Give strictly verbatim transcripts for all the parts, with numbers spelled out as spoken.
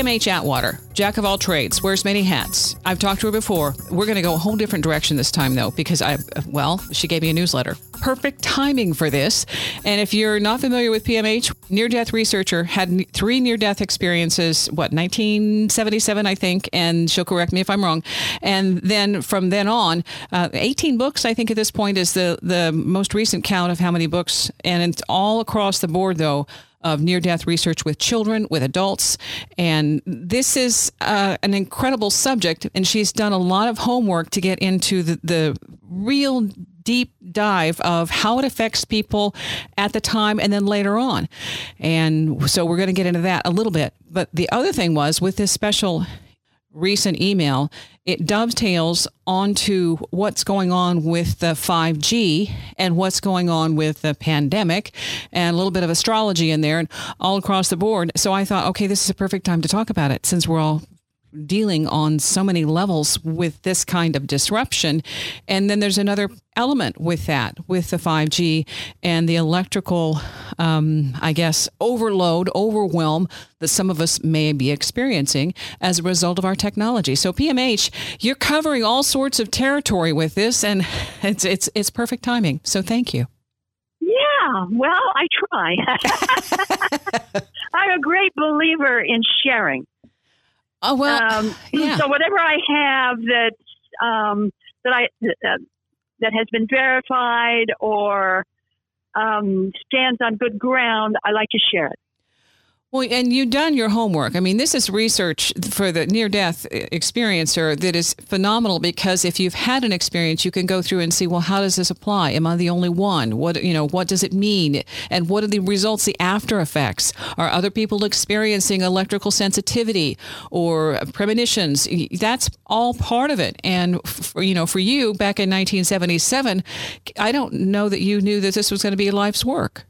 M H Atwater, jack of all trades, wears many hats. I've talked to her before. We're going to go a whole different direction this time, though, because I, well, she gave me a newsletter. Perfect timing for this. And if you're not familiar with P M H, near-death researcher, had three near-death experiences, what, nineteen seventy-seven, I think, and she'll correct me if I'm wrong. And then from then on, uh, eighteen books, I think at this point is the, the most recent count of how many books. And it's all across the board, though, of near-death research with children, with adults. And this is uh, an incredible subject. And she's done a lot of homework to get into the, the real deep dive of how it affects people at the time and then later on. And so we're going to get into that a little bit. But the other thing was with this special recent email, it dovetails onto what's going on with the five G and what's going on with the pandemic and a little bit of astrology in there and all across the board. So I thought, okay, this is a perfect time to talk about it since we're all dealing on so many levels with this kind of disruption. And then there's another element with that, with the five G and the electrical, um, I guess, overload, overwhelm that some of us may be experiencing as a result of our technology. So P M H, you're covering all sorts of territory with this, and it's it's it's perfect timing. So thank you. Yeah, well, I try. I'm a great believer in sharing. Oh, well, um, yeah. So whatever I have that um, that I uh, that has been verified or um, stands on good ground, I like to share it. Well, and you've done your homework. I mean, this is research for the near-death experiencer that is phenomenal because if you've had an experience, you can go through and see, well, how does this apply? Am I the only one? What, you know, what does it mean? And what are the results, the after effects? Are other people experiencing electrical sensitivity or premonitions? That's all part of it. And, for, you know, for you back in nineteen seventy-seven, I don't know that you knew that this was going to be life's work.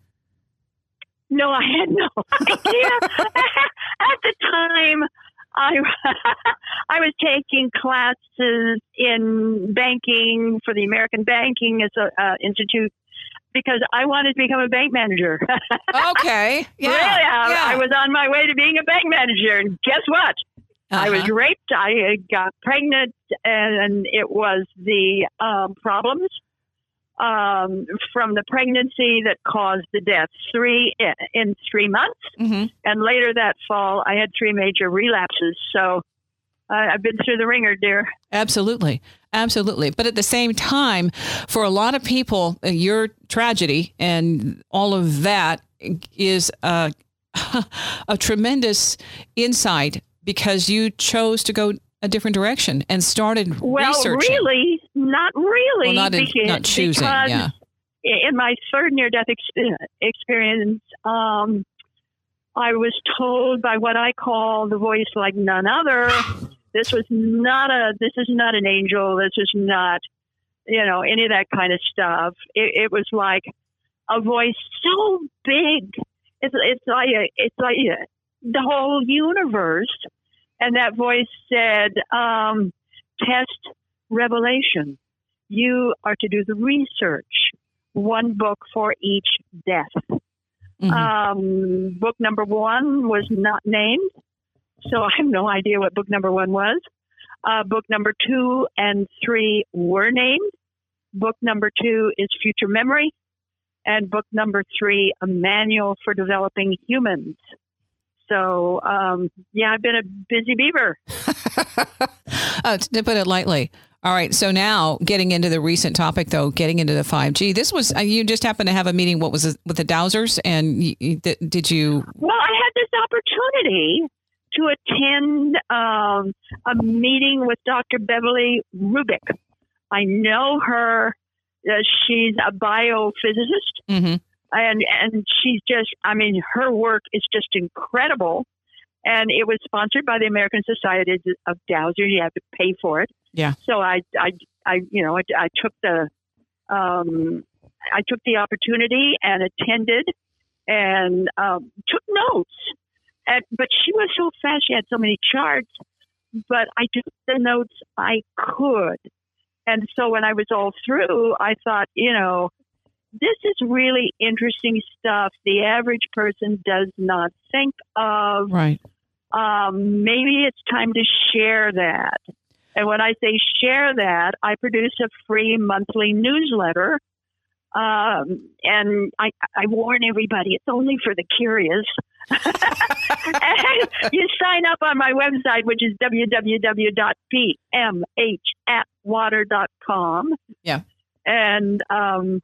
No, I had no idea. At the time, I I was taking classes in banking for the American Banking uh, Institute because I wanted to become a bank manager. Okay. Yeah. Really, I, yeah. I was on my way to being a bank manager. And guess what? Uh-huh. I was raped. I got pregnant, and it was the um, problems Um, from the pregnancy that caused the death, three in three months. Mm-hmm. And later that fall, I had three major relapses. So uh, I've been through the ringer, dear. Absolutely. Absolutely. But at the same time, for a lot of people, your tragedy and all of that is uh, a tremendous insight because you chose to go a different direction and started well, researching. Well, really, not really. Well, not, in, because, not choosing, because yeah. In my third near-death ex- experience, um, I was told by what I call the voice like none other, this was not a, this is not an angel, this is not, you know, any of that kind of stuff. It, it was like a voice so big. It's, it's like, a, it's like a, the whole universe. And that voice said, um, test revelation. You are to do the research. One book for each death. Mm-hmm. Um, book number one was not named, so I have no idea what book number one was. Uh, book number two and three were named. Book number two is Future Memory. And book number three, A Manual for Developing Humans. So, um, yeah, I've been a busy beaver. uh, to put it lightly. All right. So now getting into the recent topic, though, getting into the five G, this was, uh, you just happened to have a meeting, what was it, with the Dowsers? And you, you, did you? Well, I had this opportunity to attend um, a meeting with Doctor Beverly Rubik. I know her. Uh, she's a biophysicist. Mm-hmm. And and she's just, I mean, her work is just incredible. And it was sponsored by the American Society of Dowsers. You have to pay for it. Yeah. So I, I, I you know, I, I took the, um, I took the opportunity and attended and um, took notes. And, but she was so fast. She had so many charts. But I took the notes I could. And so when I was all through, I thought, you know, this is really interesting stuff the average person does not think of. Right. um, maybe it's time to share that. And when I say share that, I produce a free monthly newsletter. Um, and I, I warn everybody, it's only for the curious. And you sign up on my website, which is w w w dot p m h atwater dot com. Yeah. And um,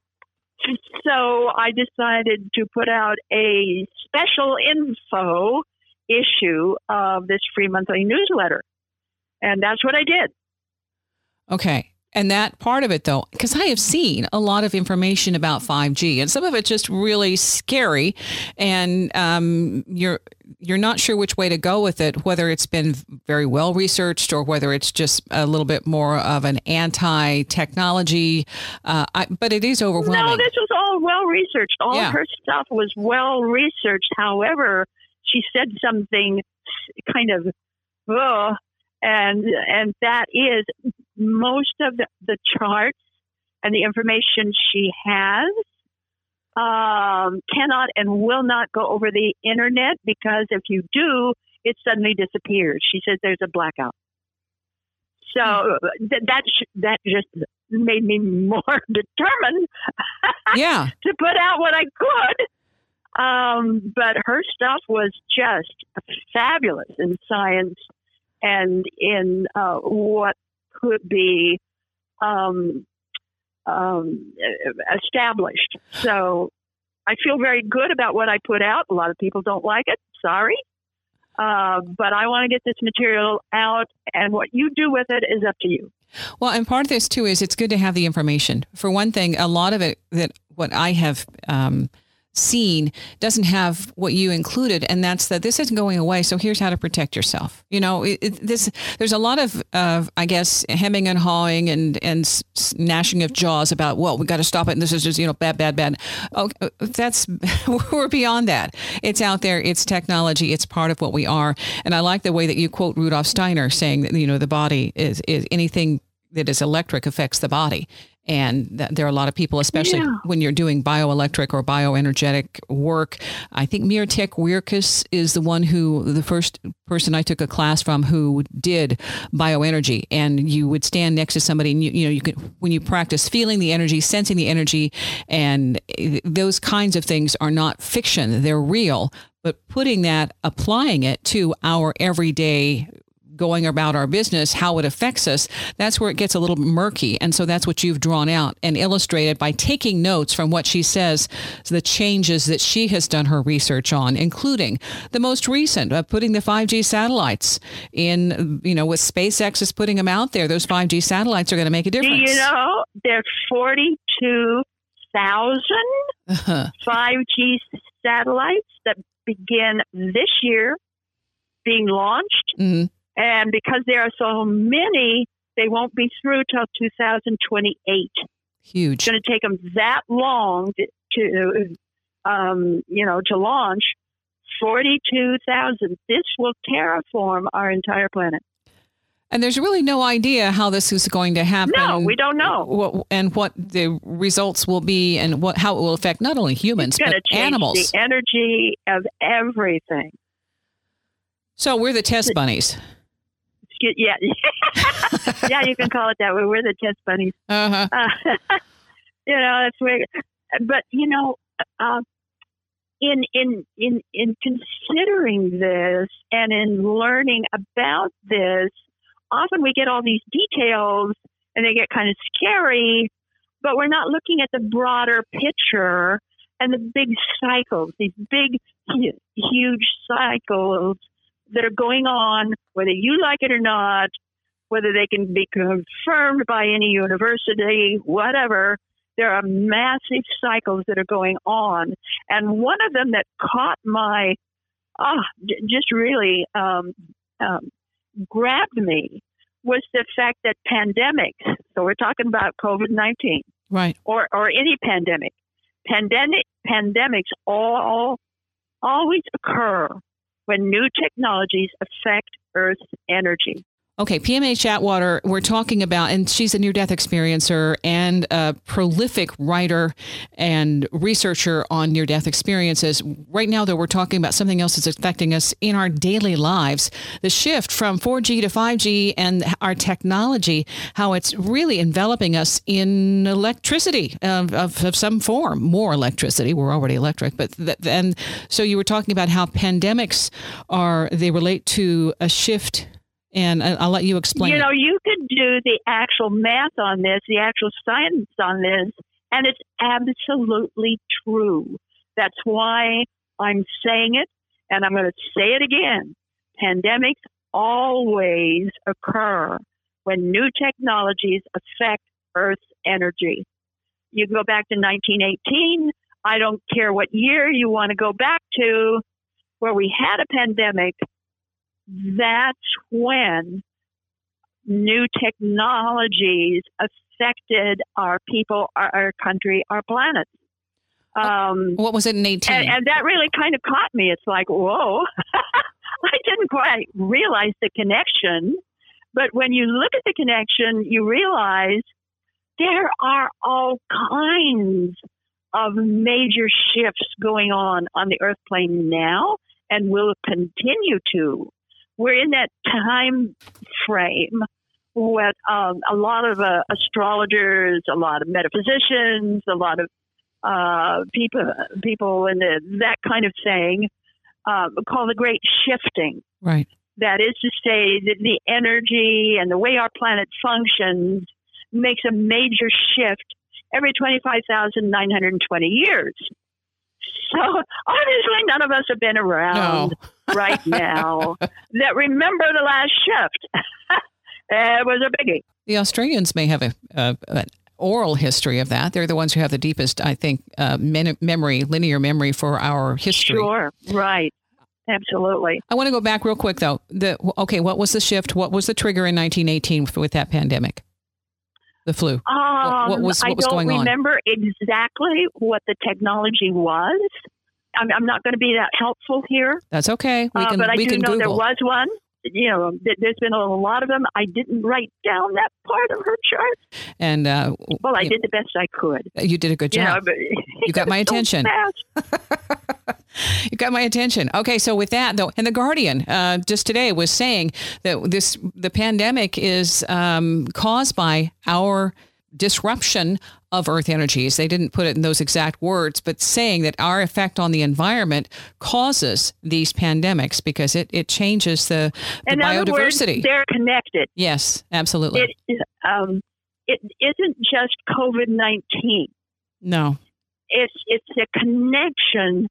so I decided to put out a special info issue of this free monthly newsletter. And that's what I did. Okay. And that part of it, though, because I have seen a lot of information about five G, and some of it's just really scary, and um, you're you're not sure which way to go with it, whether it's been very well researched or whether it's just a little bit more of an anti-technology. Uh, I, but it is overwhelming. No, this was all well researched. All Yeah. her stuff was well researched. However, she said something kind of, ugh, and and that is most of the, the charts and the information she has um, cannot and will not go over the internet, because if you do, it suddenly disappears. She says there's a blackout. So th- that sh- that just made me more determined Yeah. to put out what I could. Um, but her stuff was just fabulous in science and in uh, what could be um, um, established. So I feel very good about what I put out. A lot of people don't like it. Sorry. Uh, but I want to get this material out, and what you do with it is up to you. Well, and part of this, too, is it's good to have the information. For one thing, a lot of it that what I have um, seen doesn't have what you included, and that's that this isn't going away. So here's how to protect yourself. You know, it, it, this there's a lot of, uh, I guess, hemming and hawing and and s- gnashing of jaws about, well, we got to stop it, and this is just, you know, bad, bad, bad. Oh, that's we're beyond that. It's out there. It's technology. It's part of what we are. And I like the way that you quote Rudolf Steiner saying that, you know, the body is is anything that is electric affects the body. And th- there are a lot of people, especially Yeah. when you're doing bioelectric or bioenergetic work. I think Mirtek Wirkus is the one who, the first person I took a class from who did bioenergy. And you would stand next to somebody, and you, you know, you could, when you practice feeling the energy, sensing the energy, and those kinds of things are not fiction, they're real. But putting that, applying it to our everyday going about our business, how it affects us, that's where it gets a little murky. And so that's what you've drawn out and illustrated by taking notes from what she says, the changes that she has done her research on, including the most recent, uh, putting the five G satellites in, you know, with SpaceX is putting them out there. Those five G satellites are going to make a Do difference. you know there's forty-two thousand Uh-huh. five G satellites that begin this year being launched? Mhm. And because there are so many, they won't be through till two thousand twenty-eight. Huge. It's going to take them that long to, to um, you know, to launch forty-two thousand. This will terraform our entire planet. And there's really no idea how this is going to happen. No, we don't know. What, and what the results will be, and what how it will affect not only humans, It's going but to change animals. the energy of everything. So we're the test bunnies. Yeah, yeah, you can call it that way. We're the test bunnies. Uh-huh. Uh, you know, that's weird. But you know, uh, in in in in considering this and in learning about this, often we get all these details and they get kind of scary, but we're not looking at the broader picture and the big cycles, these big, huge cycles that are going on, whether you like it or not, whether they can be confirmed by any university, whatever. There are massive cycles that are going on. And one of them that caught my, ah, j- just really um, um, grabbed me was the fact that pandemics, so we're talking about COVID nineteen, Right. or, or any pandemic, pandemic, pandemics all always occur when new technologies affect Earth's energy. Okay, P M A Chatwater, we're talking about, and she's a near-death experiencer and a prolific writer and researcher on near-death experiences. Right now, though, we're talking about something else that's affecting us in our daily lives, the shift from four G to five G and our technology, how it's really enveloping us in electricity of, of, of some form, more electricity. We're already electric, but th- and so you were talking about how pandemics are, they relate to a shift. And I'll let you explain. You know, it. you could do the actual math on this, the actual science on this, and it's absolutely true. That's why I'm saying it, and I'm going to say it again. Pandemics always occur when new technologies affect Earth's energy. You can go back to nineteen eighteen. I don't care what year you want to go back to, where we had a pandemic. That's when new technologies affected our people, our, our country, our planet. Um, what was it in eighteen? And, and that really kind of caught me. It's like, whoa, I didn't quite realize the connection. But when you look at the connection, you realize there are all kinds of major shifts going on on the Earth plane now and will continue to. We're in that time frame with um, a lot of uh, astrologers, a lot of metaphysicians, a lot of uh, people, people in the, that kind of thing, uh, called the Great Shifting. Right. That is to say that the energy and the way our planet functions makes a major shift every twenty-five thousand nine hundred twenty years. So obviously none of us have been around no. right now that remember the last shift. It was a biggie. The Australians may have a, a, an oral history of that. They're the ones who have the deepest, I think, uh, men- memory, linear memory for our history. Sure, right. Absolutely. I want to go back real quick, though. The Okay, what was the shift? What was the trigger in nineteen eighteen with that pandemic? The flu. Um, what, what was, what was going on? I don't remember exactly what the technology was. I'm, I'm not going to be that helpful here. That's okay. We can, uh, but I we do can know Google. There was one. You know, th- there's been a lot of them. I didn't write down that part of her chart. And uh, well, I did the best I could. You did a good job. You, know, you got my attention. You got my attention. Okay, so with that though, and the Guardian uh, just today was saying that this the pandemic is um, caused by our disruption of Earth energies. They didn't put it in those exact words, but saying that our effect on the environment causes these pandemics because it, it changes the, the in biodiversity. Other words, they're connected. Yes, absolutely. It, um, it isn't just COVID nineteen. No. It's it's a connection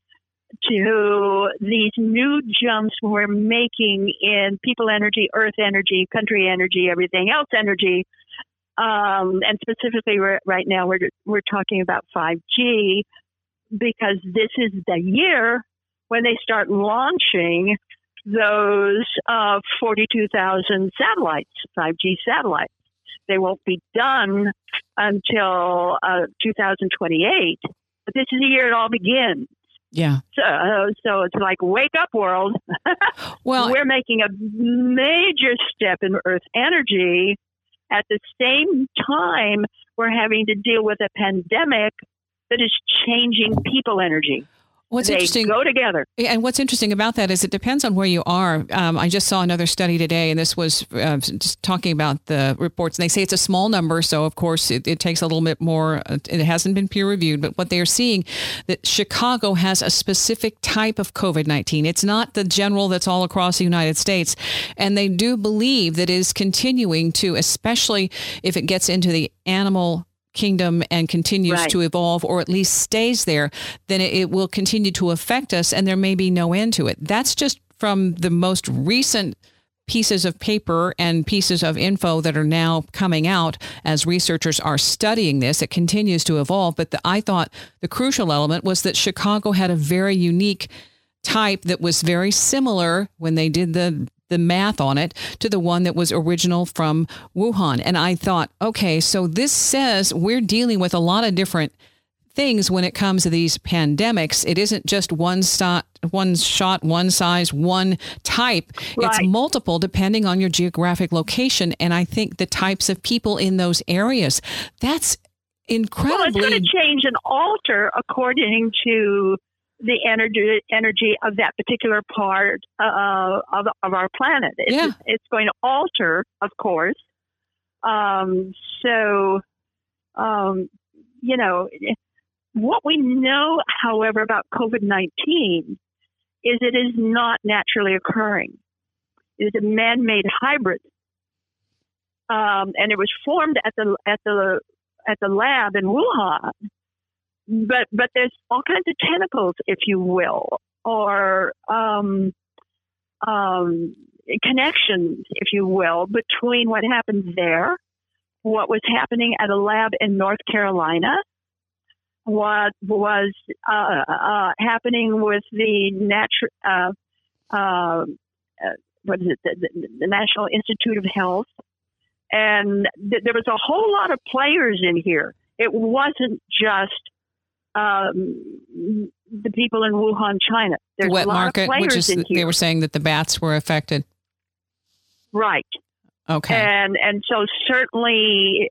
to these new jumps we're making in people energy, earth energy, country energy, everything else energy. Um, and specifically right now we're we're talking about five G because this is the year when they start launching those uh, forty-two thousand satellites, five G satellites. They won't be done until uh, two thousand twenty-eight, but this is the year it all begins. Yeah. So, uh, so it's like, wake up, world. Well, we're making a major step in Earth energy. At the same time, we're having to deal with a pandemic that is changing people energy. What's they interesting, go together. And what's interesting about that is it depends on where you are. Um, I just saw another study today, and this was uh, just talking about the reports. And they say it's a small number, so of course it, it takes a little bit more. It hasn't been peer reviewed, but what they are seeing that Chicago has a specific type of COVID nineteen. It's not the general that's all across the United States, and they do believe that it is continuing to, especially if it gets into the animal kingdom and continues right. to evolve, or at least stays there, then it, it will continue to affect us, and there may be no end to it. That's just from the most recent pieces of paper and pieces of info that are now coming out as researchers are studying this. It continues to evolve, but the, I thought the crucial element was that Chicago had a very unique type that was very similar when they did the the math on it to the one that was original from Wuhan. And I thought, okay, so this says we're dealing with a lot of different things when it comes to these pandemics. It isn't just one shot, one shot, one size, one type. Right. It's multiple depending on your geographic location. And I think the types of people in those areas, that's incredibly... Well, it's going to change and alter according to the energy energy of that particular part uh, of, of our planet. It's, yeah. it's going to alter, of course. Um, so, um, you know, what we know, however, about COVID nineteen is it is not naturally occurring. It is a man-made hybrid. Um, and it was formed at the at the at the lab in Wuhan. But but there's all kinds of tentacles, if you will, or um, um, connections, if you will, between what happened there, what was happening at a lab in North Carolina, what was uh, uh, happening with the natu- uh, uh, what is it, the, the National Institute of Health, and th- there was a whole lot of players in here. It wasn't just Um, the people in Wuhan, China. There's the wet a lot market, of players which is, in here. they were saying that the bats were affected. Right. Okay. And and so certainly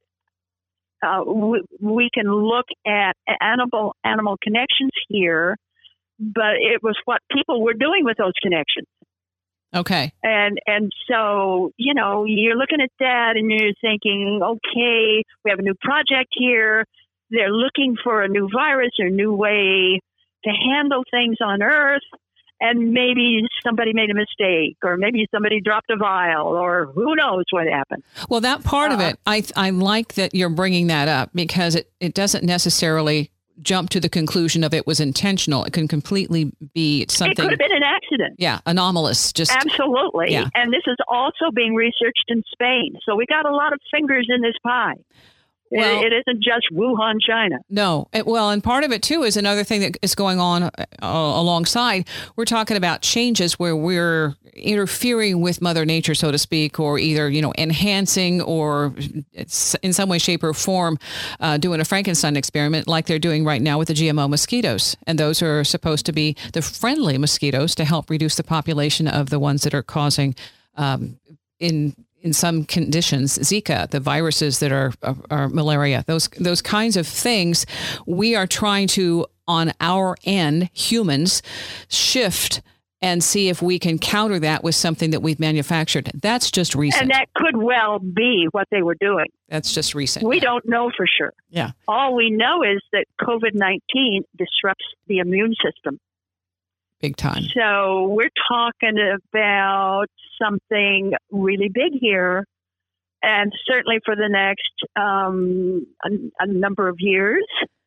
uh, we, we can look at animal animal connections here, but it was what people were doing with those connections. Okay. And and so, you know, you're looking at that and you're thinking, okay, we have a new project here. They're looking for a new virus or new way to handle things on Earth. And maybe somebody made a mistake, or maybe somebody dropped a vial, or who knows what happened. Well, that part uh, of it, I I like that you're bringing that up, because it, it doesn't necessarily jump to the conclusion of it was intentional. It can completely be something. It could have been an accident. Yeah, anomalous. Just Absolutely. Yeah. And this is also being researched in Spain. So we got a lot of fingers in this pie. Well, it isn't just Wuhan, China. No. It, well, and part of it, too, is another thing that is going on uh, alongside. We're talking about changes where we're interfering with Mother Nature, so to speak, or either, you know, enhancing or it's in some way, shape or form uh, doing a Frankenstein experiment like they're doing right now with the G M O mosquitoes. And those are supposed to be the friendly mosquitoes to help reduce the population of the ones that are causing um, in in some conditions, Zika, the viruses that are, are, are malaria, those those kinds of things. We are trying to, on our end, humans, shift and see if we can counter that with something that we've manufactured. That's just recent. And that could well be what they were doing. That's just recent. We yeah. don't know for sure. Yeah. All we know is that COVID nineteen disrupts the immune system. Big time. So we're talking about something really big here, and certainly for the next um, a, a number of years.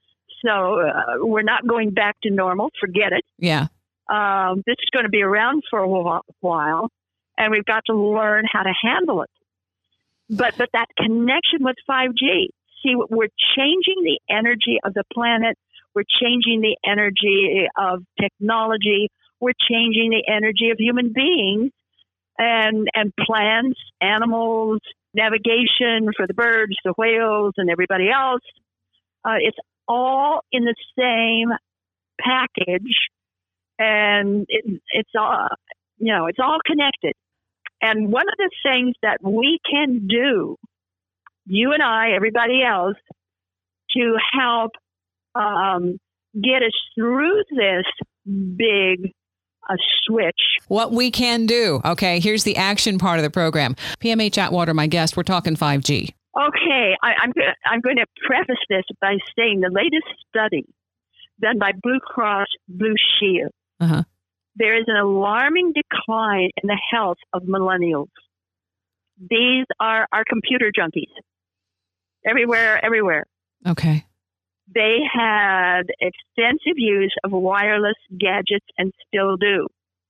So uh, we're not going back to normal. Forget it. Yeah. Um, this is going to be around for a while, and we've got to learn how to handle it. But but that connection with five G, see, we're changing the energy of the planet. We're changing the energy of technology. We're changing the energy of human beings and and plants, animals, navigation for the birds, the whales, and everybody else. Uh, it's all in the same package, and it, it's all you know. It's all connected. And one of the things that we can do, you and I, everybody else, to help Um, get us through this big uh, switch. What we can do. Okay, here's the action part of the program. P M H Atwater, my guest, we're talking five G. Okay, I, I'm, go- I'm going to preface this by saying the latest study done by Blue Cross Blue Shield, uh-huh. there is an alarming decline in the health of millennials. These are our computer junkies. Everywhere, everywhere. Okay. They had extensive use of wireless gadgets and still do.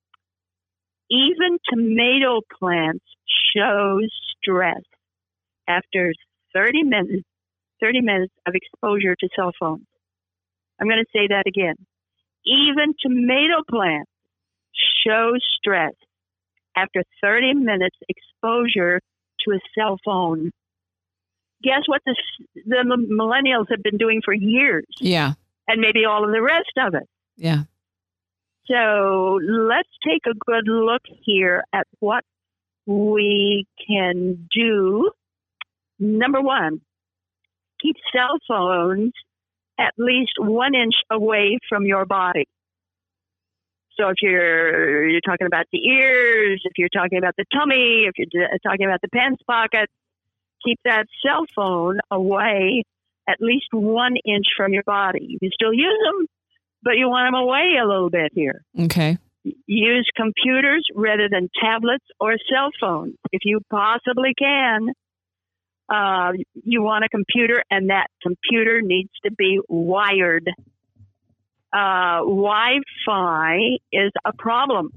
Even tomato plants show stress after thirty minutes, thirty minutes of exposure to cell phones. I'm going to say that again. Even tomato plants show stress after thirty minutes exposure to a cell phone. Guess what the, the millennials have been doing for years? Yeah. and maybe all of the rest of it. Yeah. So let's take a good look here at what we can do. Number one, keep cell phones at least one inch away from your body. So if you're you're talking about the ears, if you're talking about the tummy, if you're talking about the pants pocket, keep that cell phone away at least one inch from your body. You can still use them, but you want them away a little bit here. Okay. Use computers rather than tablets or cell phones. If you possibly can, uh, you want a computer, and that computer needs to be wired. Uh, Wi-Fi is a problem.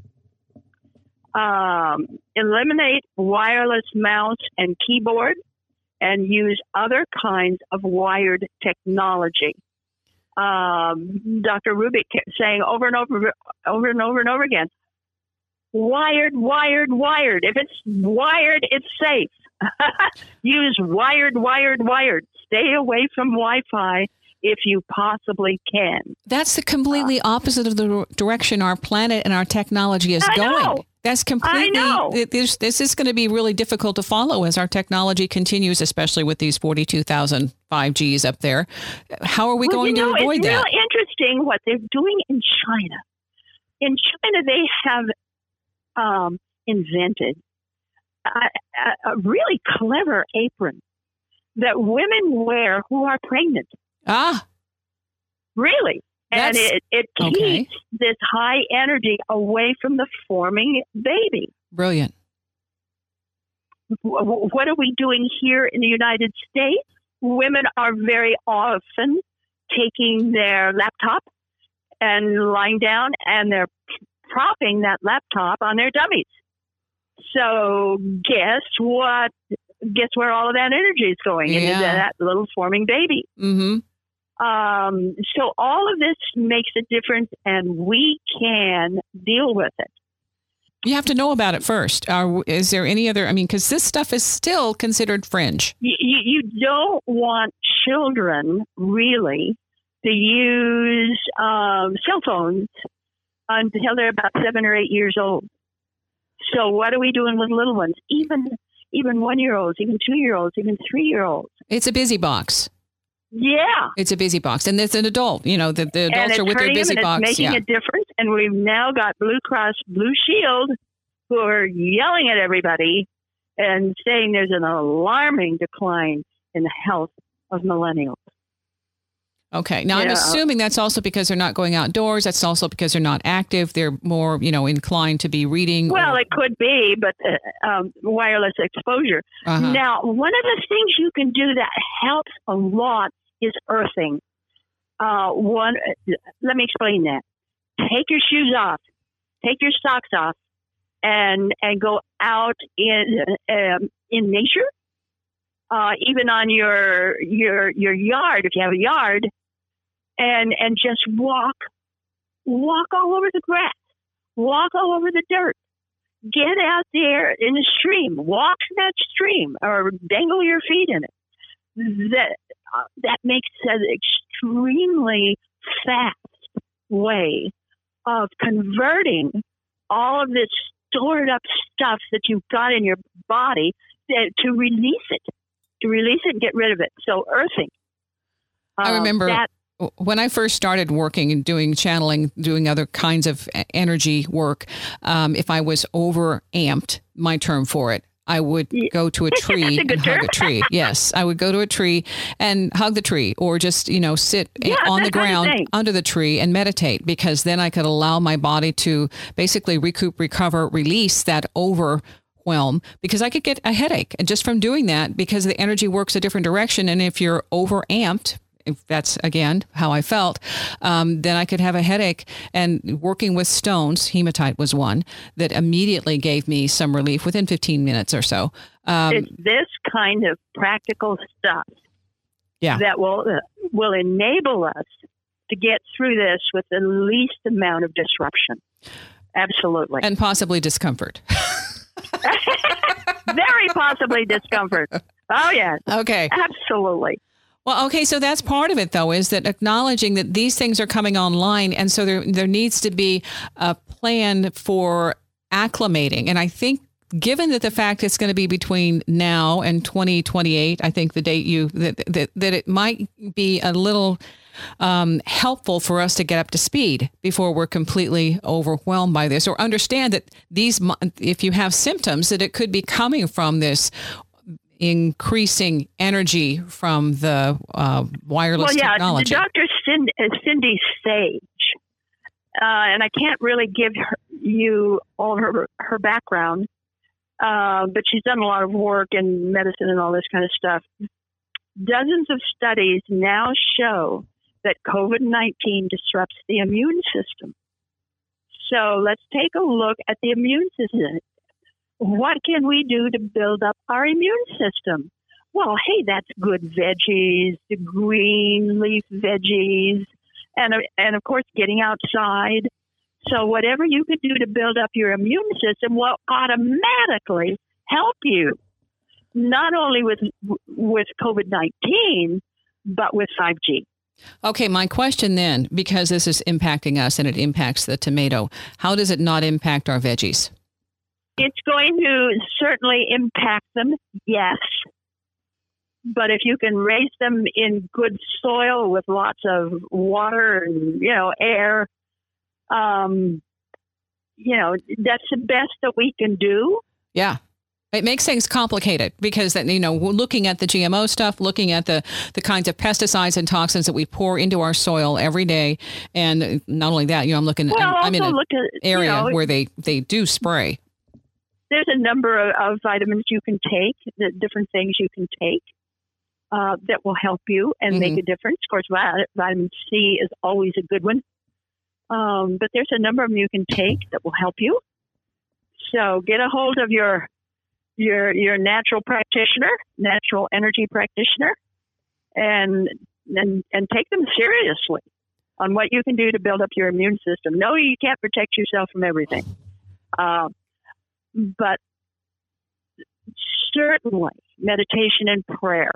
Um, eliminate wireless mouse and keyboard and use other kinds of wired technology. Um, Doctor Rubik kept saying over and over, over and over and over again, wired, wired, wired. If it's wired, it's safe. Use wired, wired, wired. Stay away from Wi-Fi if you possibly can. That's the completely opposite of the direction our planet and our technology is I going. know. That's completely, I know. This, this is going to be really difficult to follow as our technology continues, especially with these forty-two thousand five Gs up there. How are we well, going you know, to avoid it's that? It's real interesting what they're doing in China. In China, they have um, invented a, a really clever apron that women wear who are pregnant. Ah. Really? And That's, it, it keeps okay. this high energy away from the forming baby. Brilliant. What are we doing here in the United States? Women are very often taking their laptop and lying down, and they're propping that laptop on their dummies. So guess what? Guess where all of that energy is going? Yeah. Into that little forming baby. Mm-hmm. Um, so all of this makes a difference, and we can deal with it. You have to know about it first. Uh, is there any other, I mean, because this stuff is still considered fringe. You, you, you don't want children, really, to use um, cell phones until they're about seven or eight years old. So what are we doing with little ones? Even even one-year-olds, even two-year-olds, even three-year-olds. It's a busy box. Yeah. It's a busy box. And there's an adult, you know, the, the adults are with their busy and box. It's making yeah. a difference. And we've now got Blue Cross Blue Shield who are yelling at everybody and saying there's an alarming decline in the health of millennials. Okay. Now, yeah. I'm assuming that's also because they're not going outdoors. That's also because they're not active. They're more, you know, inclined to be reading. Well, or... it could be, but uh, um, wireless exposure. Uh-huh. Now, one of the things you can do that helps a lot is earthing. Uh, one, let me explain that. Take your shoes off, take your socks off, and and go out in um, in nature. Uh, even on your your your yard, if you have a yard, and and just walk, walk all over the grass, walk all over the dirt. Get out there in the stream, walk that stream, or dangle your feet in it. That uh, that makes an extremely fast way of converting all of this stored up stuff that you've got in your body to, to release it. To release it and get rid of it. So earthing. I remember um, that, when I first started working and doing channeling, doing other kinds of energy work, um, if I was over amped, my term for it, I would go to a tree and hug a tree. Yes, I would go to a tree and hug the tree, or just, you know, sit yeah, on the ground kind of under the tree and meditate, because then I could allow my body to basically recoup, recover, release that over because I could get a headache just from doing that, because the energy works a different direction. And if you're over amped, if that's again how I felt, um, then I could have a headache. And working with stones, hematite was one that immediately gave me some relief within fifteen minutes or so. Um, it's this kind of practical stuff yeah. that will uh, will enable us to get through this with the least amount of disruption. Absolutely. And possibly discomfort. Very possibly discomfort. Oh, yes. Okay. Absolutely. Well, okay, so that's part of it, though, is that acknowledging that these things are coming online, and so there there needs to be a plan for acclimating. And I think, given that the fact it's going to be between now and twenty twenty-eight, I think the date you that that, that it might be a little um, helpful for us to get up to speed before we're completely overwhelmed by this, or understand that these, if you have symptoms, that it could be coming from this increasing energy from the uh, wireless well, yeah, technology. Doctor Cindy, uh, Cindy Sage, uh, and I can't really give her, you all her her background, uh, but she's done a lot of work in medicine and all this kind of stuff. Dozens of studies now show that COVID nineteen disrupts the immune system. So let's take a look at the immune system. What can we do to build up our immune system? Well, hey, that's good veggies, the green leaf veggies, and, and of course, getting outside. So whatever you can do to build up your immune system will automatically help you, not only with with COVID nineteen, but with five G. Okay, my question then, because this is impacting us and it impacts the tomato, how does it not impact our veggies? It's going to certainly impact them, yes. But if you can raise them in good soil with lots of water and, you know, air, um, you know, that's the best that we can do. Yeah. It makes things complicated because, you know, we're looking at the G M O stuff, looking at the, the kinds of pesticides and toxins that we pour into our soil every day. And not only that, you know, I'm looking, well, I'm, I'm in an look at, area you know, where they, they do spray. There's a number of, of vitamins you can take, the different things you can take uh, that will help you and mm-hmm. make a difference. Of course, vitamin C is always a good one. Um, but there's a number of them you can take that will help you. So get a hold of your your your natural practitioner, natural energy practitioner, and and and take them seriously on what you can do to build up your immune system. No, you can't protect yourself from everything. Uh, But certainly meditation and prayer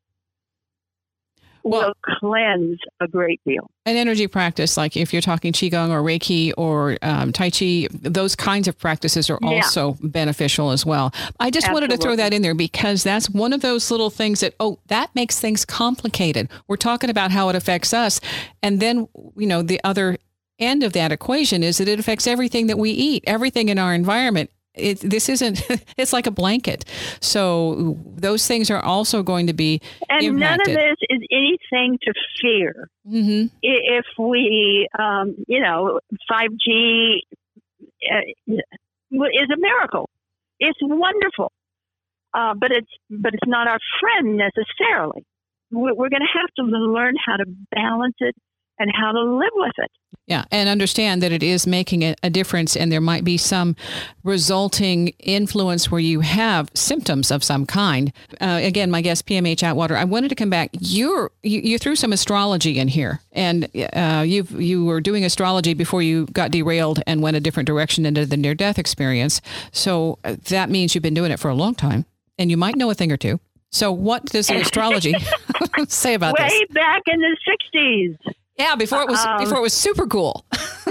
well, will cleanse a great deal. An energy practice, like if you're talking Qigong or Reiki or um, Tai Chi, those kinds of practices are also yeah. beneficial as well. I just Absolutely. wanted to throw that in there because that's one of those little things that, oh, that makes things complicated. We're talking about how it affects us. And then, you know, the other end of that equation is that it affects everything that we eat, everything in our environment. It, this isn't, it's like a blanket. So those things are also going to be And impacted. None of this is anything to fear. Mm-hmm. If we, um, you know, five G uh, is a miracle. It's wonderful. Uh, but it's but it's not our friend necessarily. We're, we're going to have to learn how to balance it and how to live with it. Yeah, and understand that it is making a, a difference, and there might be some resulting influence where you have symptoms of some kind. Uh, again, my guest, P M H Atwater, I wanted to come back. You're, you you threw some astrology in here, and uh, you you were doing astrology before you got derailed and went a different direction into the near-death experience. So uh, that means you've been doing it for a long time, and you might know a thing or two. So what does the astrology say about Way this? Way back in the sixties. Yeah, before it was um, before it was super cool.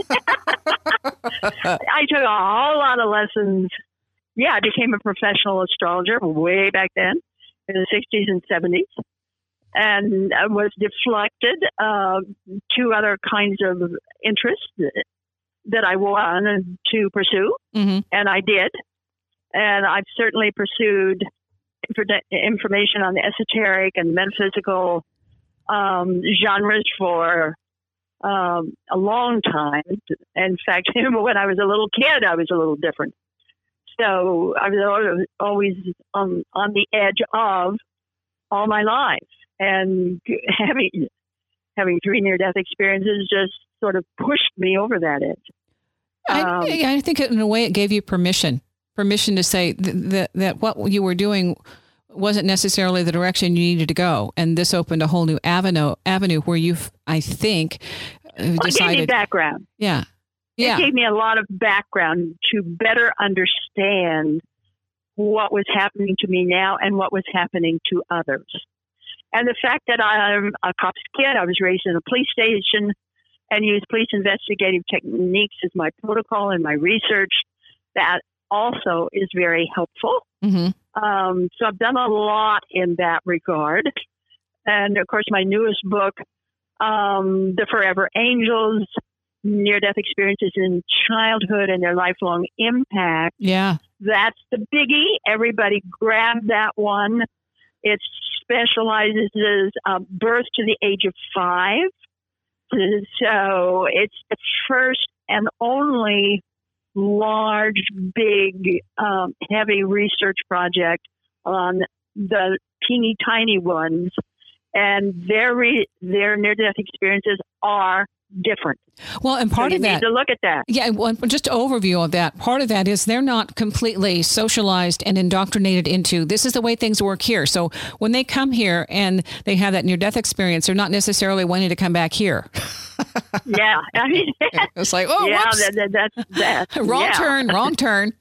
I took a whole lot of lessons. Yeah, I became a professional astrologer way back then in the sixties and seventies, and I was deflected uh, to other kinds of interests that I wanted to pursue, mm-hmm. and I did. And I've certainly pursued information on the esoteric and metaphysical Um, genres for um, a long time. In fact, when I was a little kid, I was a little different. So I was always on, on the edge of all my life. And having, having three near-death experiences just sort of pushed me over that edge. Um, I, I think in a way it gave you permission, permission to say th- that, that what you were doing wasn't necessarily the direction you needed to go. And this opened a whole new avenue avenue where you've, I think, uh, well, decided. It gave me background. Yeah. Yeah. It gave me a lot of background to better understand what was happening to me now and what was happening to others. And the fact that I'm a cop's kid, I was raised in a police station and used police investigative techniques as my protocol and my research, that also is very helpful. Mm-hmm. Um, so I've done a lot in that regard. And of course, my newest book, um, The Forever Angels, Near-Death Experiences in Childhood and Their Lifelong Impact. Yeah. That's the biggie. Everybody grab that one. It specializes in uh, birth to the age of five. So it's the first and only large, big, um, heavy research project on the teeny tiny ones, and their re- their near-death experiences are different. Well, and part so of that, need to look at that. Yeah, well, just an overview of that. Part of that is they're not completely socialized and indoctrinated into this is the way things work here. So when they come here and they have that near-death experience, they're not necessarily wanting to come back here. Yeah, I mean, it's like, oh, yeah, whoops. that, that, that's that. wrong yeah. turn, wrong turn.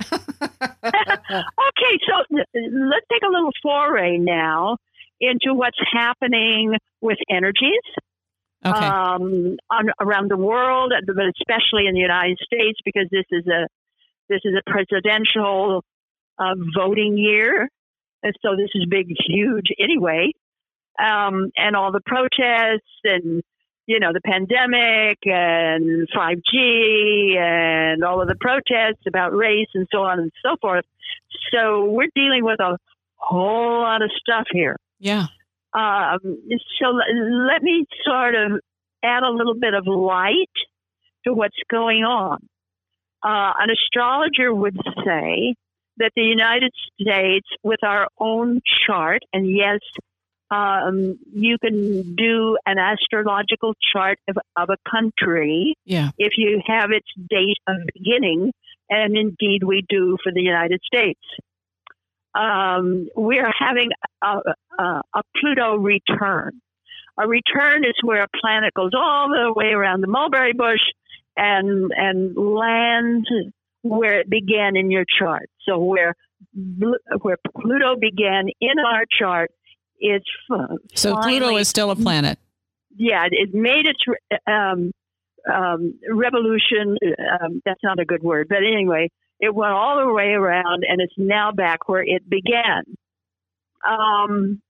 Okay, so let's take a little foray now into what's happening with energies. Okay. Um, on, around the world, but especially in the United States, because this is a this is a presidential uh, voting year, and so this is big, huge anyway. Um, and all the protests, and you know, the pandemic, and five G, and all of the protests about race, and so on and so forth. So we're dealing with a whole lot of stuff here. Yeah. Um, so let me sort of add a little bit of light to what's going on. Uh, an astrologer would say that the United States, with our own chart, and yes, um, you can do an astrological chart of, of a country yeah. if you have its date of beginning, and indeed we do for the United States. Um, we're having a, a, a Pluto return. A return is where a planet goes all the way around the mulberry bush and and lands where it began in your chart. So where where Pluto began in our chart, it's so finally, Pluto is still a planet. Yeah, it made its um, um, revolution. Um, that's not a good word, but anyway. It went all the way around, and it's now back where it began. Um,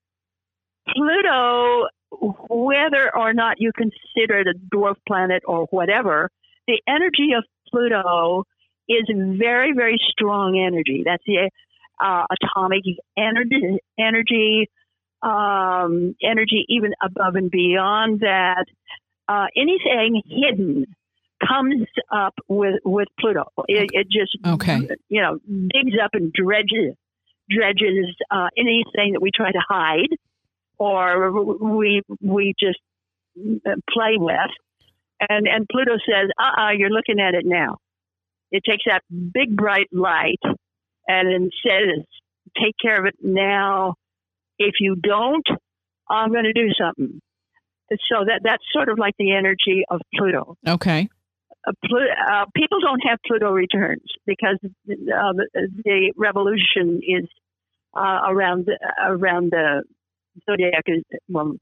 Pluto, whether or not you consider it a dwarf planet or whatever, the energy of Pluto is very, very strong energy. That's the uh, atomic energy, energy, um, energy even above and beyond that. Uh, anything hidden comes up with, with Pluto. It, it just, okay. you know, digs up and dredges, dredges uh, anything that we try to hide or we we just play with. And, and Pluto says, uh-uh, you're looking at it now. It takes that big, bright light and then says, take care of it now. If you don't, I'm going to do something. So that that's sort of like the energy of Pluto. Okay. Uh, Pluto, uh, people don't have Pluto returns because uh, the, the revolution is uh, around around the zodiac. Is, well,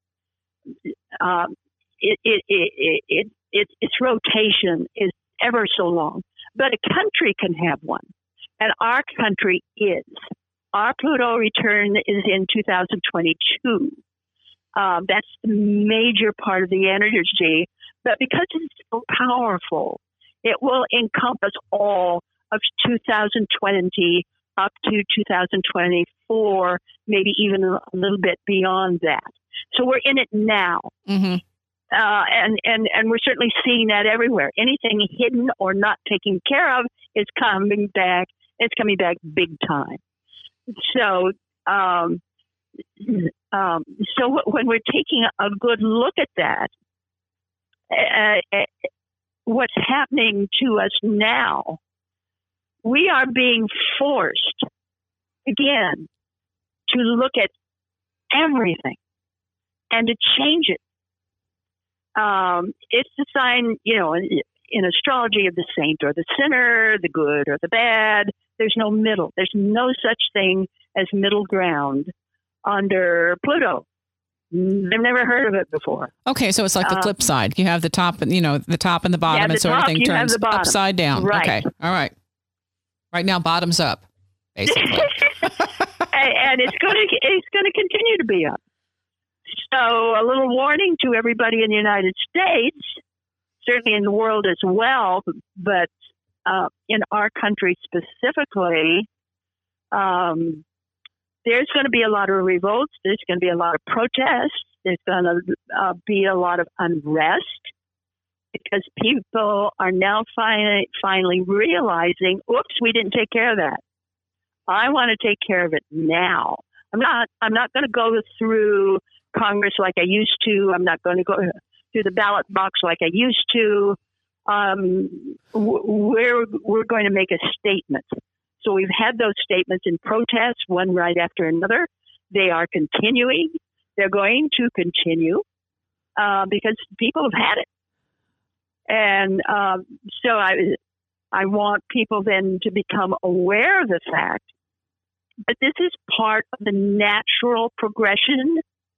uh, it, it, it, it, it, its rotation is ever so long, but a country can have one, and our country is. Our Pluto return is in two thousand twenty-two. Um, that's the major part of the energy. But because it's so powerful, it will encompass all of two thousand twenty up to two thousand twenty-four, maybe even a little bit beyond that. So we're in it now. Mm-hmm. Uh, and, and, and we're certainly seeing that everywhere. Anything hidden or not taken care of is coming back. It's coming back big time. So, um, um, so when we're taking a good look at that, uh, what's happening to us now, we are being forced again to look at everything and to change it. Um, it's the sign, you know, in, in astrology of the saint or the sinner, the good or the bad. There's no middle. There's no such thing as middle ground under Pluto. I've never heard of it before. Okay, so it's like the flip um, side. You have the top, and you know, the top and the bottom, yeah, the and so top, everything turns upside down. Right. Okay, all right. Right now, bottoms up, basically. and, and it's going to it's going to continue to be up. So, a little warning to everybody in the United States, certainly in the world as well, but uh, in our country specifically. Um, There's going to be a lot of revolts. There's going to be a lot of protests. There's going to uh, be a lot of unrest because people are now finally, finally realizing, oops, we didn't take care of that. I want to take care of it now. I'm not. I'm not going to go through Congress like I used to. I'm not going to go through the ballot box like I used to. Um, we're we're going to make a statement. So we've had those statements in protest, one right after another. They are continuing. They're going to continue uh, because people have had it. And um, so I, I want people then to become aware of the fact that this is part of the natural progression.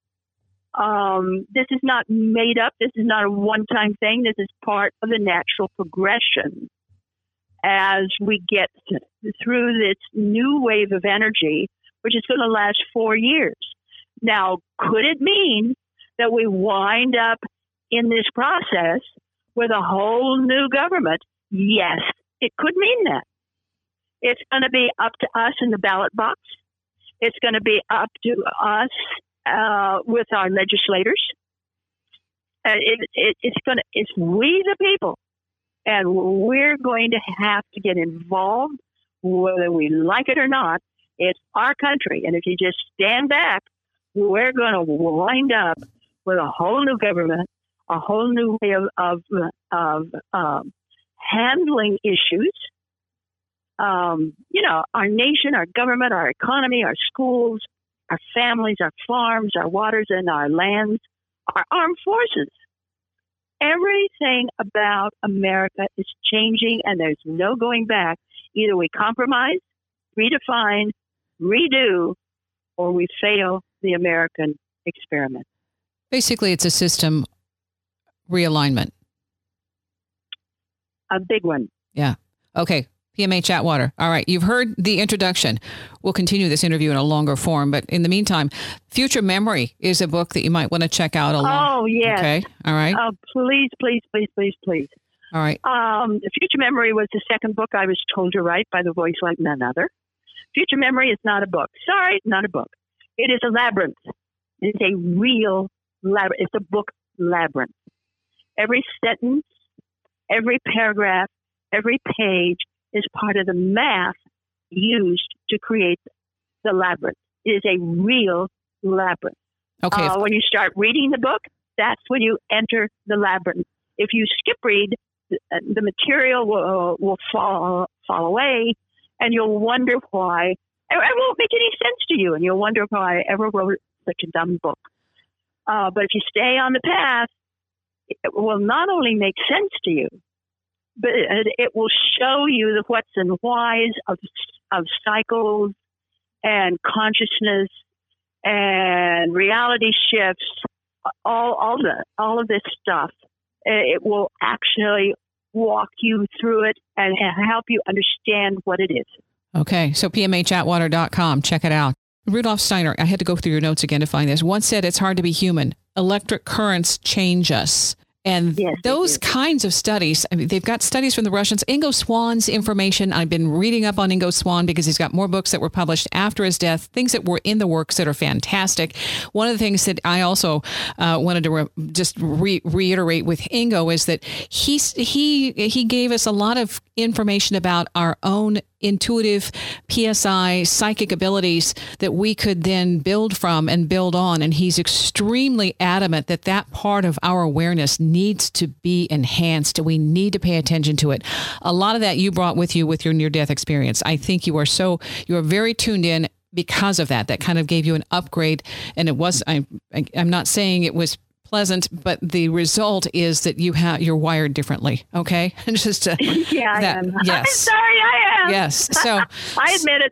Um, this is not made up. This is not a one-time thing. This is part of the natural progression. As we get through this new wave of energy, which is going to last four years. Now, could it mean that we wind up in this process with a whole new government? Yes, it could mean that. It's going to be up to us in the ballot box. It's going to be up to us uh, with our legislators. Uh, it, it, it's going to. It's we the people. And we're going to have to get involved, whether we like it or not. It's our country. And if you just stand back, we're going to wind up with a whole new government, a whole new way of, of, of um, handling issues. Um, you know, our nation, our government, our economy, our schools, our families, our farms, our waters, and our lands, our armed forces. Everything about America is changing, and there's no going back. Either we compromise, redefine, redo, or we fail the American experiment. Basically, it's a system realignment. A big one. Yeah. Okay. P M H Atwater. All right. You've heard the introduction. We'll continue this interview in a longer form. But in the meantime, Future Memory is a book that you might want to check out. Along. Oh, yes. Okay. All right. Oh, please, please, please, please, please. All right. Um, Future Memory was the second book I was told to write by the voice like none other. Future Memory is not a book. Sorry, not a book. It is a labyrinth. It's a real labyrinth. It's a book labyrinth. Every sentence, every paragraph, every page is part of the math used to create the labyrinth. It is a real labyrinth. Okay. Uh, when you start reading the book, that's when you enter the labyrinth. If you skip read, the, the material will, will fall, fall away, and you'll wonder why. It won't make any sense to you, and you'll wonder why I ever wrote such a dumb book. Uh, but if you stay on the path, it will not only make sense to you, but it, it will show you the what's and whys of of cycles and consciousness and reality shifts. All all the all of this stuff. It will actually walk you through it and help you understand what it is. Okay, so P M H Atwater dot com. Check it out. Rudolf Steiner, I had to go through your notes again to find this. Once said, it's hard to be human. Electric currents change us. And yes, those kinds of studies, I mean, they've got studies from the Russians. Ingo Swann's information, I've been reading up on Ingo Swann because he's got more books that were published after his death, things that were in the works that are fantastic. One of the things that I also uh, wanted to re- just re- reiterate with Ingo is that he, he, he gave us a lot of information about our own intuitive P S I psychic abilities that we could then build from and build on. And he's extremely adamant that that part of our awareness needs to be enhanced. We need to pay attention to it. A lot of that you brought with you with your near-death experience. I think you are so, you are very tuned in because of that. That kind of gave you an upgrade. And it was, I, I I'm not saying it was pleasant, but the result is that you have you're wired differently. Okay, just to, yeah, that, I am. Yes, I'm sorry, I am. Yes, so I admit it.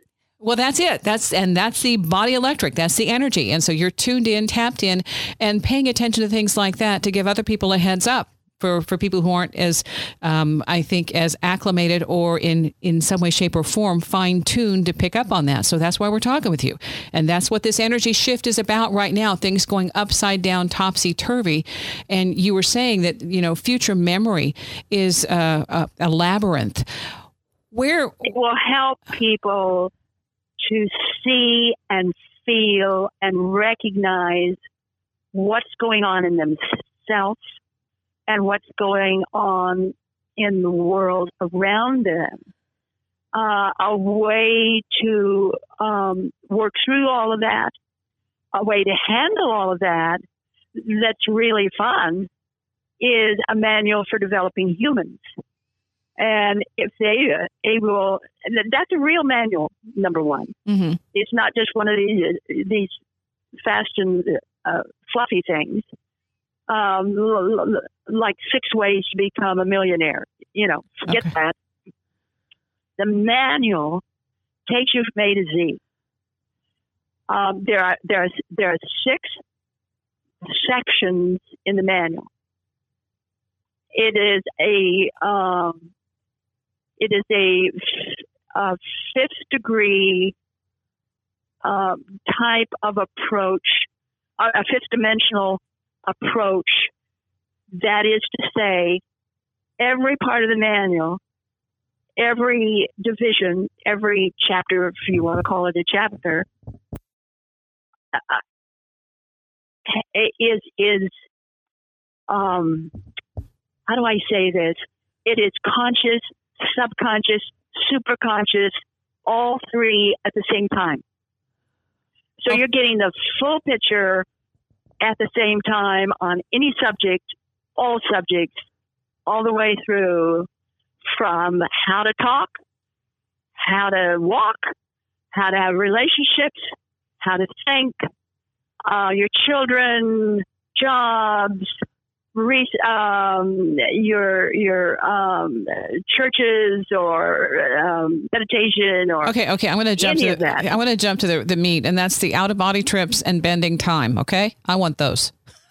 Well, that's it. That's and that's the body electric. That's the energy. And so you're tuned in, tapped in, and paying attention to things like that to give other people a heads up. For, for people who aren't as, um, I think, as acclimated or in, in some way, shape, or form fine-tuned to pick up on that. So that's why we're talking with you. And that's what this energy shift is about right now, things going upside down, topsy-turvy. And you were saying that, you know, future memory is uh, a, a labyrinth. Where it will help people to see and feel and recognize what's going on in themselves and what's going on in the world around them. Uh, a way to um, work through all of that, a way to handle all of that that's really fun is a manual for developing humans. And if they uh, able, that's a real manual, number one. Mm-hmm. It's not just one of these, these fast and uh, fluffy things. Um, like six ways to become a millionaire. You know, forget okay. that. The manual takes you from A to Z. Um, there are there are there are six sections in the manual. It is a um, it is a, a fifth degree uh, type of approach, a, a fifth dimensional approach. That is to say, every part of the manual, every division, every chapter, if you want to call it a chapter, uh, is is um, how do I say this? It is conscious, subconscious, superconscious, all three at the same time. So oh. You're getting the full picture at the same time on any subject, all subjects, all the way through, from how to talk, how to walk, how to have relationships, how to think, uh, your children, jobs, re- um, your your um, churches or um, meditation or okay, okay. I'm going to jump to the, I want to jump to the, the meat, and that's the out of body trips and bending time. Okay, I want those.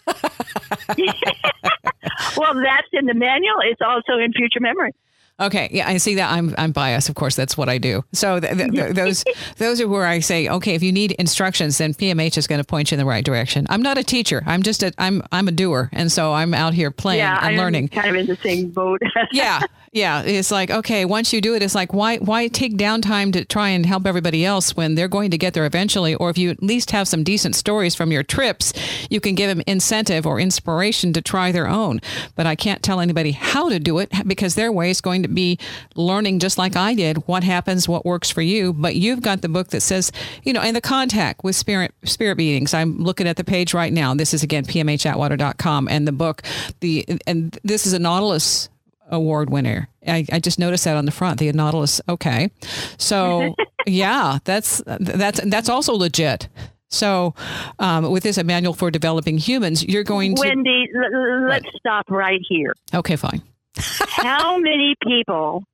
Well, that's in the manual. It's also in future memory. Okay, yeah, I see that. I'm I'm biased, of course. That's what I do. So th- th- th- those those are where I say, okay, if you need instructions, then P M H is going to point you in the right direction. I'm not a teacher. I'm just a I'm I'm a doer, and so I'm out here playing yeah, and I'm learning. Kind of in the same boat. yeah, yeah. It's like, okay, once you do it, it's like, why why take downtime to try and help everybody else when they're going to get there eventually? Or if you at least have some decent stories from your trips, you can give them incentive or inspiration to try their own. But I can't tell anybody how to do it because their way is going to be learning just like I did what happens, what works for you. But you've got the book that says, you know, and the contact with spirit spirit beings. I'm looking at the page right now. This is again P M H Atwater dot com, and the book, the and this is a Nautilus Award winner. I, I just noticed that on the front, the Nautilus. Okay, so yeah, that's that's that's also legit. So um, with this, a manual for developing humans, you're going to Wendy. L- let's what? stop right here. Okay, fine. How many people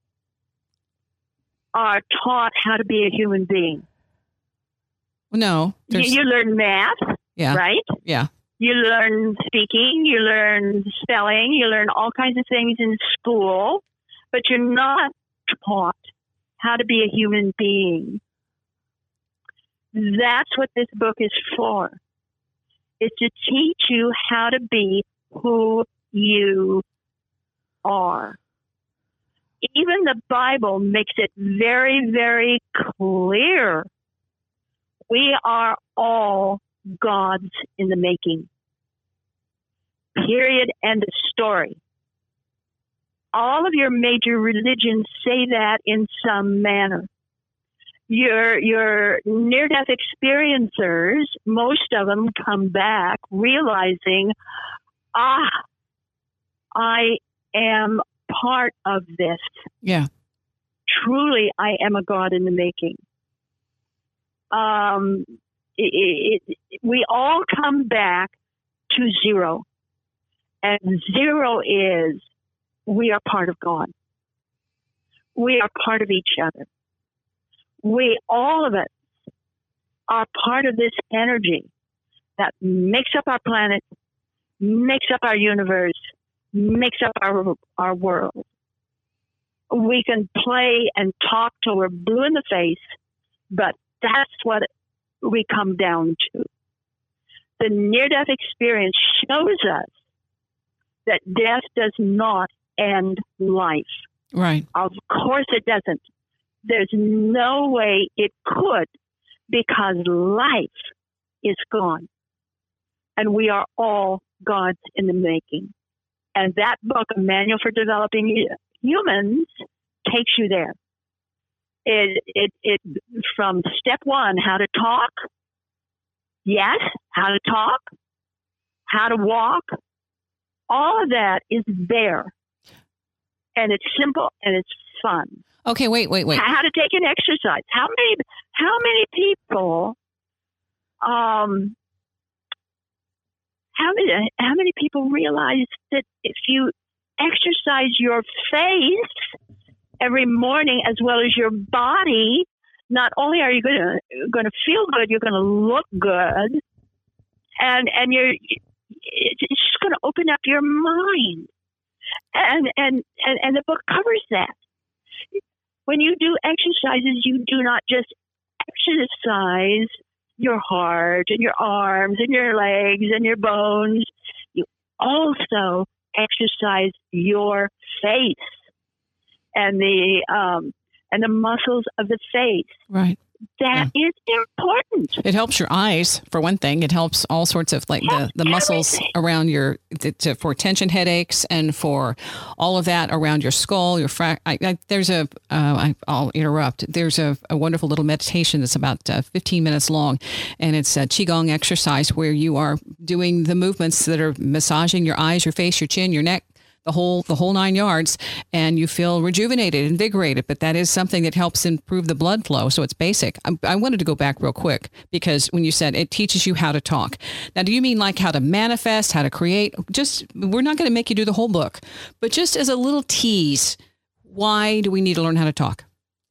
are taught how to be a human being? No. You, you learn math, yeah. right? Yeah. You learn speaking, you learn spelling, you learn all kinds of things in school, but you're not taught how to be a human being. That's what this book is for. It's to teach you how to be who you are. Even the Bible makes it very, very clear. We are all gods in the making. Period. End of story. All of your major religions say that in some manner. Your your near-death experiencers, most of them come back realizing, ah, I am part of this. Yeah. Truly, I am a God in the making. Um, it, it, we all come back to zero. And zero is we are part of God. We are part of each other. We, all of us, are part of this energy that makes up our planet, makes up our universe, makes up our our world. We can play and talk till we're blue in the face, but that's what we come down to. The near-death experience shows us that death does not end life. Right. Of course it doesn't. There's no way it could, because life is gone. And we are all gods in the making. And that book, A Manual for Developing Humans, takes you there. It, it, it, from step one, how to talk, yes, how to talk, how to walk, all of that is there. And it's simple and it's fun. Okay, wait, wait, wait. How to take an exercise. How many, how many people, um, how many, how many people realize that if you exercise your face every morning as well as your body, not only are you going to going to feel good, you're going to look good, and and you're it's just going to open up your mind, and and and, and the book covers that. When you do exercises, you do not just exercise your heart and your arms and your legs and your bones. You also exercise your face and the um, and the muscles of the face. Right. That yeah. is important. It helps your eyes, for one thing. It helps all sorts of like the, the muscles everything. around your, to, to, for tension headaches and for all of that around your skull, your fra- I, I, there's a, uh, I, I'll interrupt. There's a, a wonderful little meditation that's about uh, fifteen minutes long. And it's a Qigong exercise where you are doing the movements that are massaging your eyes, your face, your chin, your neck, the whole the whole nine yards, and you feel rejuvenated, invigorated. But that is something that helps improve the blood flow. So it's basic. I, I wanted to go back real quick because when you said it teaches you how to talk. Now, do you mean like how to manifest, how to create? Just, we're not going to make you do the whole book, but just as a little tease, why do we need to learn how to talk?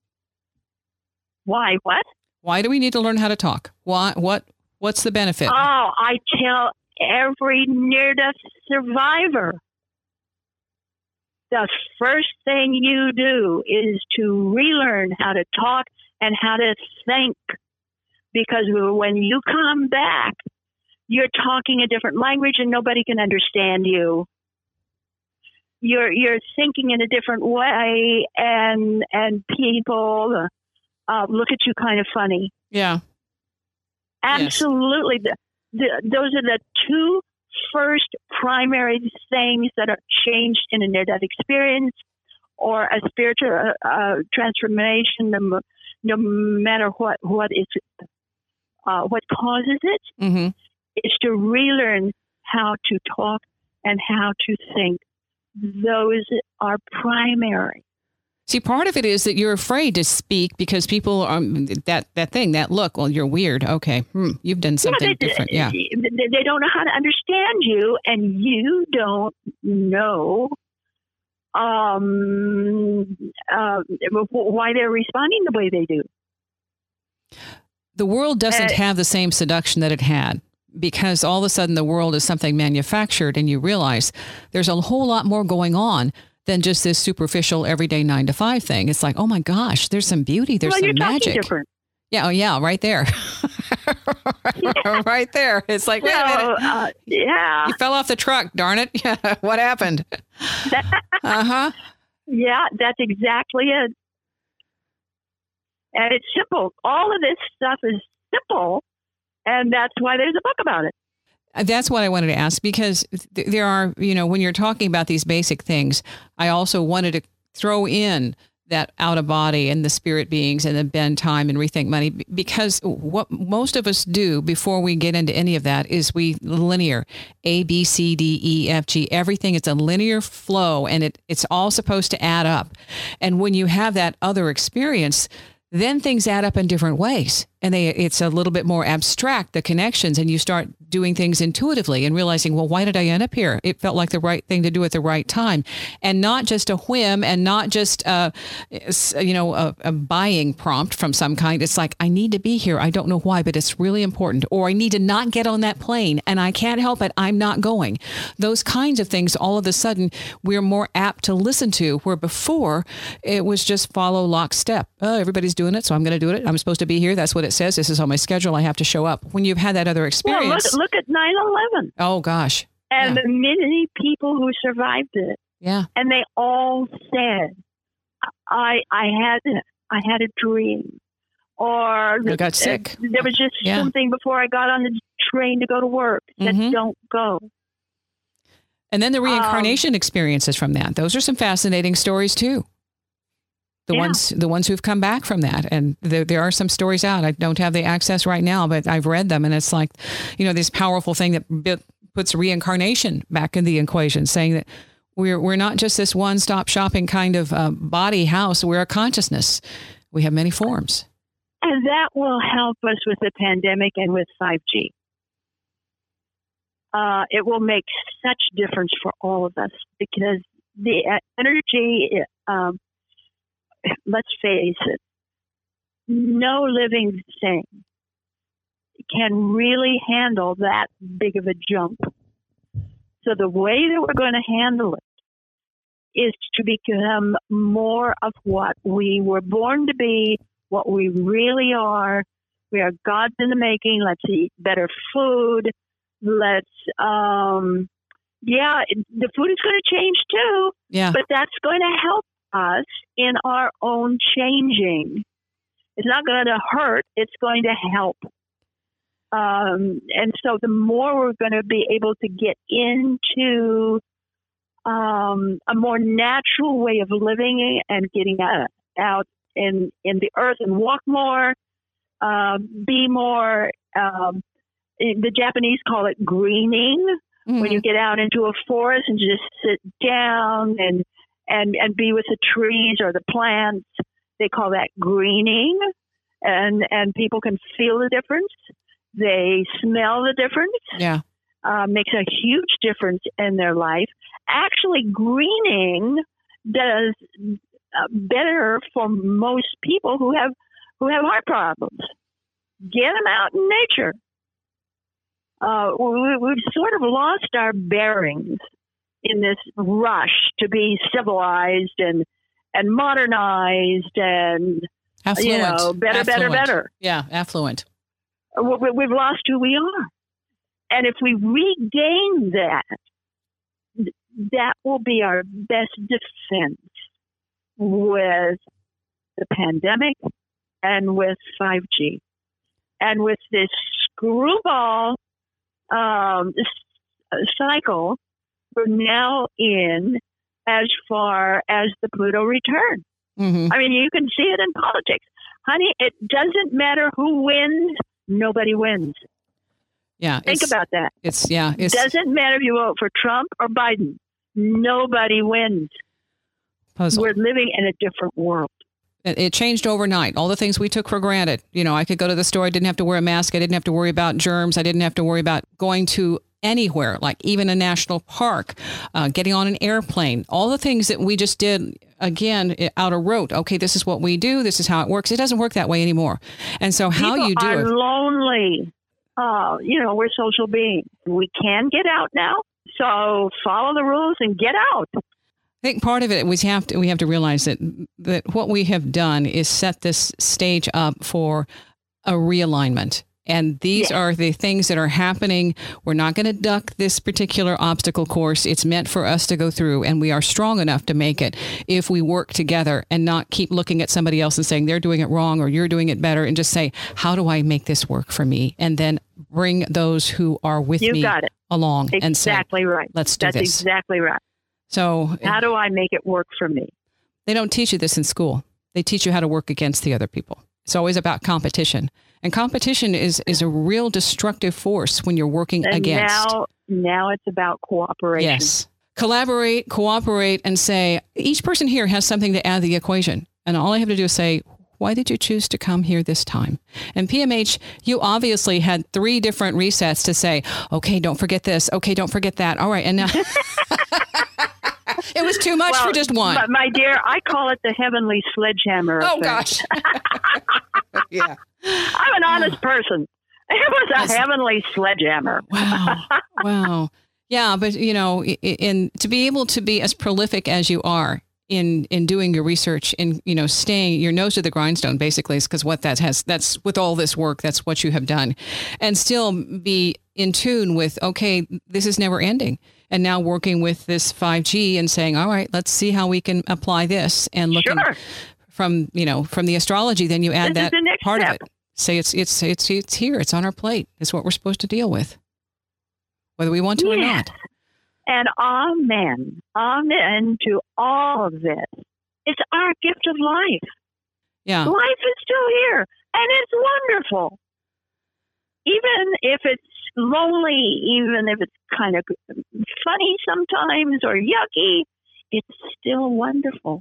Why? What? Why do we need to learn how to talk? Why? What? What's the benefit? Oh, I tell every near-death survivor, the first thing you do is to relearn how to talk and how to think. Because when you come back, you're talking a different language and nobody can understand you. You're you're thinking in a different way, and and people uh, look at you kind of funny. Yeah. Absolutely. Yes. The, the, those are the two first primary things that are changed in a near-death experience or a spiritual uh, transformation, no, no matter what what is uh, what causes it, mm-hmm. is to relearn how to talk and how to think. Those are primary. See, part of it is that you're afraid to speak because people are that, that thing, that look, well, you're weird. Okay. Hmm, you've done something yeah, they, different. Yeah. They don't know how to understand you, and you don't know um, uh, why they're responding the way they do. The world doesn't uh, have the same seduction that it had, because all of a sudden the world is something manufactured and you realize there's a whole lot more going on than just this superficial everyday nine to five thing. It's like, oh my gosh, there's some beauty. There's well, some you're magic. Different. Yeah. Oh yeah. Right there. Right there. It's like, wait so, a minute. Uh, yeah. You fell off the truck. Darn it. Yeah. What happened? uh-huh. Yeah, that's exactly it. And it's simple. All of this stuff is simple. And that's why there's a book about it. That's what I wanted to ask, because th- there are, you know, when you're talking about these basic things, I also wanted to throw in that out of body and the spirit beings and the bend time and rethink money, because what most of us do before we get into any of that is we linear A, B, C, D, E, F, G, everything. It's a linear flow and it it's all supposed to add up. And when you have that other experience, then things add up in different ways. and they it's a little bit more abstract, the connections, and you start doing things intuitively and realizing, well, why did I end up here? It felt like the right thing to do at the right time, and not just a whim, and not just uh, you know a, a buying prompt from some kind. It's like, I need to be here. I don't know why, but it's really important. Or I need to not get on that plane, and I can't help it. I'm not going. Those kinds of things, all of a sudden, we're more apt to listen to, where before it was just follow lockstep. Oh, everybody's doing it, so I'm going to do it. I'm supposed to be here. That's what it says. This is on my schedule. I have to show up. When you've had that other experience. Well, look, look at nine eleven. Oh, gosh. And yeah. the many people who survived it. Yeah. And they all said, I I had I had a dream. Or I got sick. Uh, there was just yeah. something before I got on the train to go to work that mm-hmm. don't go. And then the reincarnation um, experiences from that. Those are some fascinating stories too. The yeah. ones, the ones who've come back from that, and there, there are some stories out. I don't have the access right now, but I've read them, and it's like, you know, this powerful thing that puts reincarnation back in the equation, saying that we're we're not just this one-stop shopping kind of uh, body house. We're a consciousness. We have many forms, and that will help us with the pandemic and with five G. Uh, it will make such difference for all of us, because the energy. Um, Let's face it, no living thing can really handle that big of a jump. So the way that we're going to handle it is to become more of what we were born to be, what we really are. We are gods in the making. Let's eat better food. Let's, um, yeah, the food is going to change too, yeah. but that's going to help us in our own changing. It's not going to hurt. It's going to help. Um, and so the more we're going to be able to get into um, a more natural way of living and getting out, out in, in the earth and walk more, uh, be more, um, the Japanese call it greening, mm-hmm. when you get out into a forest and just sit down and And, and be with the trees or the plants. They call that greening. And and people can feel the difference. They smell the difference. Yeah. Uh, makes a huge difference in their life. Actually, greening does uh, better for most people who have who have heart problems. Get them out in nature. Uh, we, we've sort of lost our bearings in this rush to be civilized and and modernized and affluent. You know, better, affluent. better, better. Yeah, affluent. We, we've lost who we are, and if we regain that, that will be our best defense with the pandemic and with five G and with this screwball um, cycle we're now in as far as the Pluto return. Mm-hmm. I mean, you can see it in politics. Honey, it doesn't matter who wins, nobody wins. Yeah. Think about that. It's, yeah. It doesn't matter if you vote for Trump or Biden. Nobody wins. Puzzle. We're living in a different world. It, it changed overnight. All the things we took for granted. You know, I could go to the store. I didn't have to wear a mask. I didn't have to worry about germs. I didn't have to worry about going to anywhere, like even a national park, uh, getting on an airplane, all the things that we just did, again, out of rote. Okay, this is what we do. This is how it works. It doesn't work that way anymore. And so how People you do are it. lonely. Uh, you know, we're social beings. We can get out now. So follow the rules and get out. I think part of it we have to we have to realize that that what we have done is set this stage up for a realignment. And these yeah. are the things that are happening. We're not going to duck this particular obstacle course. It's meant for us to go through, and we are strong enough to make it if we work together and not keep looking at somebody else and saying they're doing it wrong or you're doing it better, and just say, how do I make this work for me? And then bring those who are with you me got it. along exactly and say, exactly right. Let's do That's this. exactly right. So how do I make it work for me? They don't teach you this in school. They teach you how to work against the other people. It's always about competition. And competition is, is a real destructive force when you're working and against. Now, now it's about cooperation. Yes. Collaborate, cooperate, and say, each person here has something to add to the equation. And all I have to do is say, Why did you choose to come here this time? And P M H, you obviously had three different resets to say, okay, don't forget this. Okay, don't forget that. All right. And now it was too much well, for just one. My, my dear, I call it the heavenly sledgehammer. Oh, effect. gosh. Yeah. I'm an honest person. It was a That's, heavenly sledgehammer. Wow. Wow. Yeah. But, you know, in, in to be able to be as prolific as you are, in in doing your research, in, you know, staying your nose to the grindstone, basically, is because what that has, that's with all this work, that's what you have done, and still be in tune with, okay, this is never ending. And now working with this five G and saying, all right, let's see how we can apply this, and looking sure. from, you know, from the astrology, then you add this that part step. of it. Say it's, it's, it's, it's here. It's on our plate. It's what we're supposed to deal with, whether we want to yes. or not. And amen, amen to all of this. It's our gift of life. Yeah. Life is still here, and it's wonderful. Even if it's lonely, even if it's kind of funny sometimes or yucky, it's still wonderful.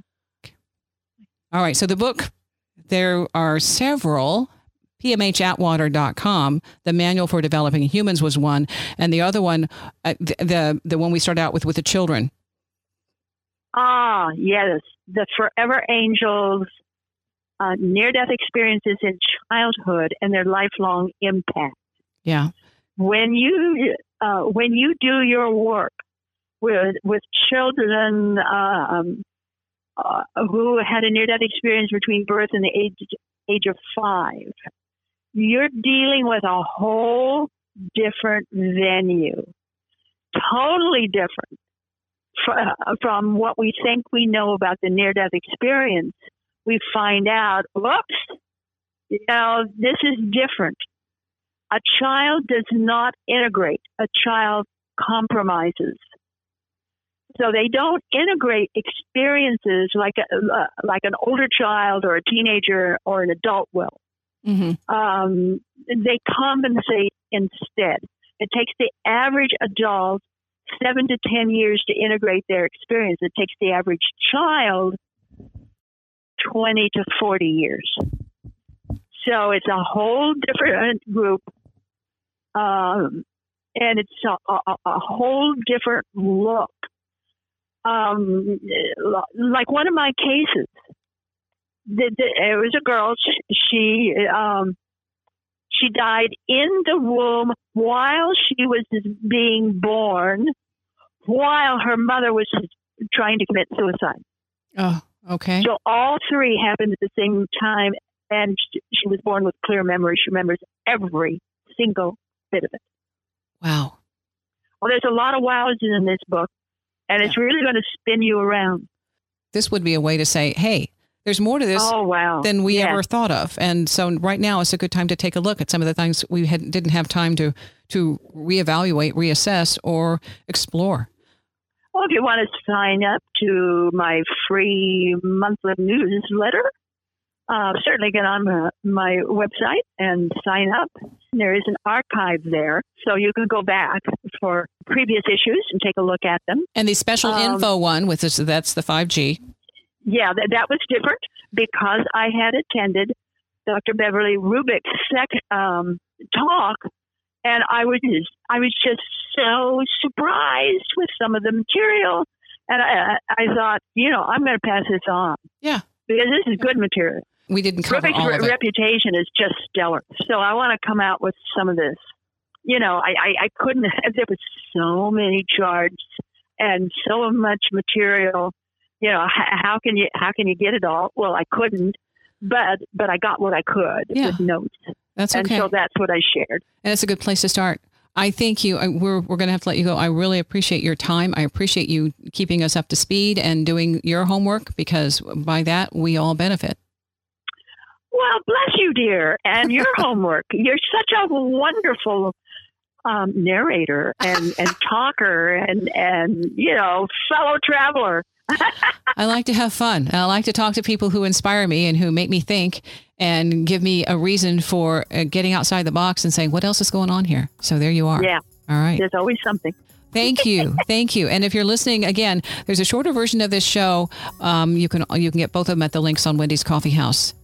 All right. So the book, there are several. P M H Atwater dot com, the Manual for Developing Humans was one. And the other one, uh, the, the the one we started out with, with the children. Ah, yes. The Forever Angels, uh, near-death experiences in childhood and their lifelong impact. Yeah. When you uh, when you do your work with, with children um, uh, who had a near-death experience between birth and the age, age of five, you're dealing with a whole different venue, totally different fr- from what we think we know about the near-death experience. We find out, whoops, you know, this is different. A child does not integrate. A child compromises. So they don't integrate experiences like a, uh, like an older child or a teenager or an adult will. Mm-hmm. Um, they compensate instead. It takes the average adult seven to ten years to integrate their experience. It takes the average child twenty to forty years. So it's a whole different group, um, and it's a, a, a whole different look. Um, like one of my cases, the, the, it was a girl. She um, she died in the womb while she was being born, while her mother was trying to commit suicide. Oh, okay. So all three happened at the same time, and she, she was born with clear memory. She remembers every single bit of it. Wow. Well, there's a lot of wows in this book. And it's really going to spin you around. This would be a way to say, hey, there's more to this oh, wow. than we yes. ever thought of. And so right now is a good time to take a look at some of the things we had, didn't have time to, to reevaluate, reassess, or explore. Well, if you want to sign up to my free monthly newsletter, uh, certainly get on my, my website and sign up. There is an archive there, so you can go back for previous issues and take a look at them. And the special um, info one, with this, that's the five G. Yeah, that, that was different because I had attended Doctor Beverly Rubik's sec, um, talk, and I was just, I was just so surprised with some of the material, and I, I thought, you know, I'm going to pass this on. Yeah, because this is good material. We didn't cover Rubik's all of it. reputation is just stellar. So I want to come out with some of this. You know, I, I, I couldn't have, there was so many charts and so much material. You know, how, how can you, how can you get it all? Well, I couldn't, but, but I got what I could yeah. with notes. That's okay. And so that's what I shared. And it's a good place to start. I thank you. I, we're, we're going to have to let you go. I really appreciate your time. I appreciate you keeping us up to speed and doing your homework, because by that we all benefit. Well, bless you, dear, and your homework. You're such a wonderful um, narrator and, and talker and, and, you know, fellow traveler. I like to have fun. I like to talk to people who inspire me and who make me think and give me a reason for uh, getting outside the box and saying, what else is going on here? So there you are. Yeah. All right. There's always something. Thank you. Thank you. And if you're listening, again, there's a shorter version of this show. Um, you can you can get both of them at the links on Wendy's Coffee House.